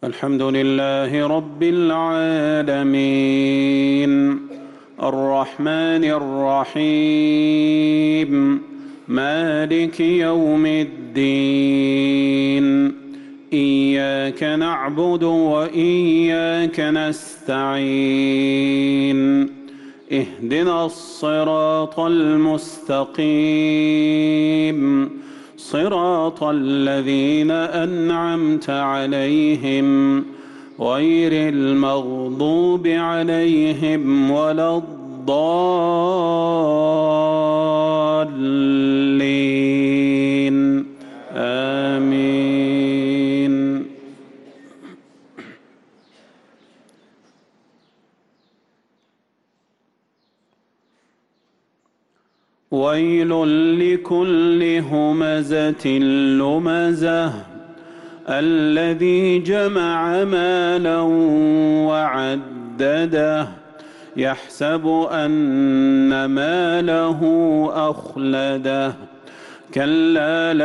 الحمد لله رب العالمين الرحمن الرحيم مالك يوم الدين إياك نعبد وإياك نستعين اهدنا الصراط المستقيم صراط الذين أنعمت عليهم غير المغضوب عليهم ولا الضالين آمين. ويل لكل همزة لمزة الذي جمع مالا وعدده يحسب أن ماله أخلده كلا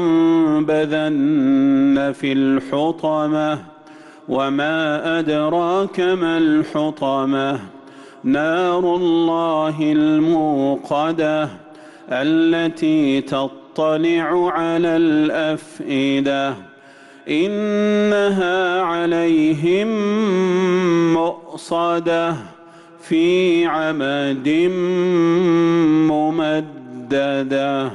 لينبذن في الحطمة وما أدراك ما الحطمة نار الله الموقدة التي تطلع على الأفئدة إنها عليهم مؤصدة في عمد ممددة.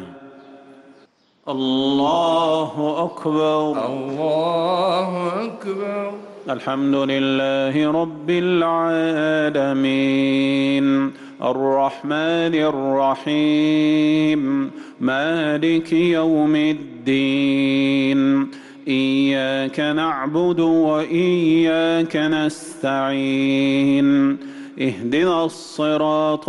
الله أكبر الله أكبر. الحمد لله رب العالمين الرحمن الرحيم مالك يوم الدين إياك نعبد وإياك نستعين اهدنا الصراط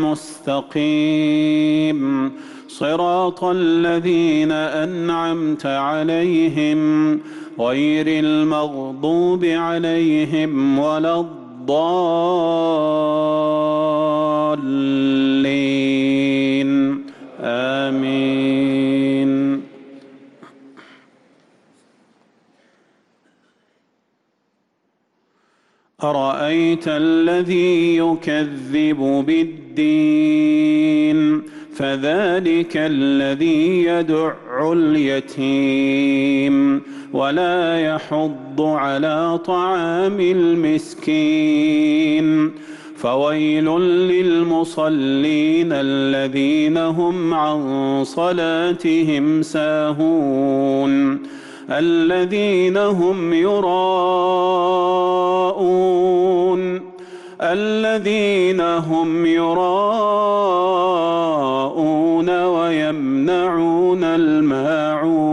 المستقيم صراط الذين أنعمت عليهم غير المغضوب عليهم ولا الضالين آمين. أرأيت الذي يكذب بالدين فذلك الذي يدع اليتيم ولا يحض على طعام المسكين فويل للمصلين الذين هم عن صلاتهم ساهون الذين هم يراءون ويمنعون الماعون